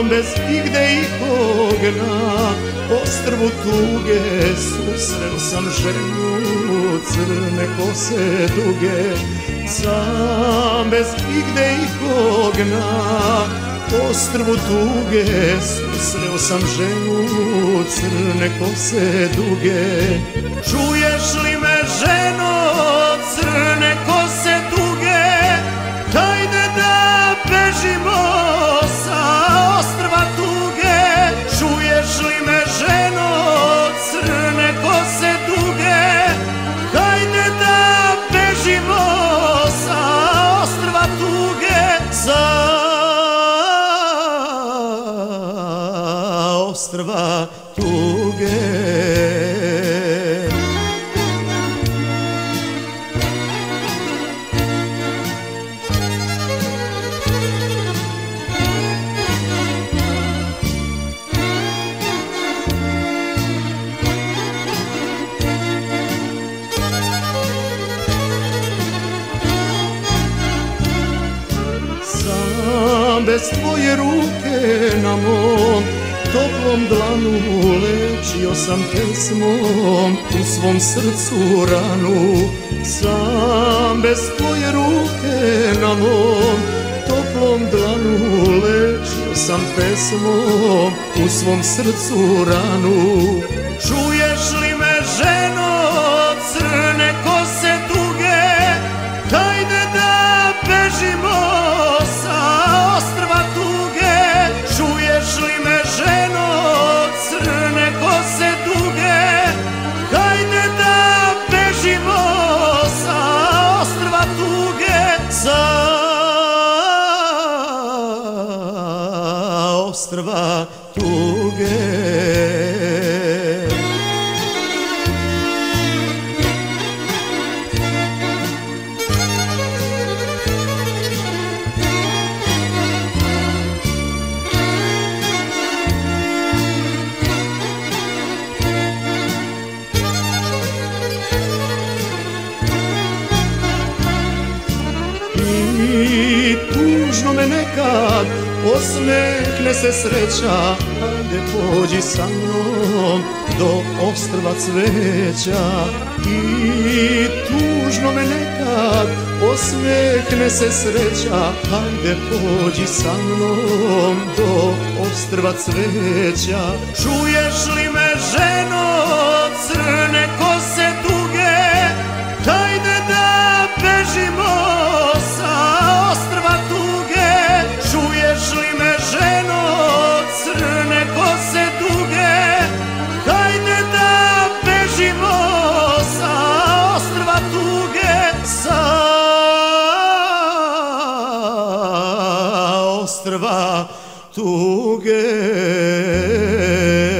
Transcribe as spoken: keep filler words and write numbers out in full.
bez igde ikog na ostrvu tuge susreo sam ženu crne kose duge. Sam bez igde ikog na ostrvu tuge susreo sam ženu crne kose duge. Čuješ li me, ženo crne kose duge, hajde da bežimo sa ostrva tuge. Čuješ li me, ženo crne kose duge, hajde da bežimo sa ostrva tuge, sa ostrva tuge. Bez tvoje ruke na mom toplom dlanu lečio sam pesmom u svom srcu ranu. Sam bez tvoje ruke na mom toplom dlanu lečio sam pesmom u svom srcu ranu. Čuješ li me, ženo crne kose duge, hajde da bežimo sa ostrva tuge. Čuješ li me, ženo crne kose duge, hajde da bežimo sa ostrva tuge, sa ostrva tuge. I tužno me nekad osmehne se sreća, hajde pođi sa mnom do ostrva cveća. I tužno me nekad osmehne se sreća, hajde pođi sa mnom do ostrva cveća. Čuješ li me, ženo crne kose duge, hajde da bežimo sa ostrva tuge. Čuješ li me, ženo crne kose duge, hajde da bežimo sa ostrva tuge, sa ostrva tuge.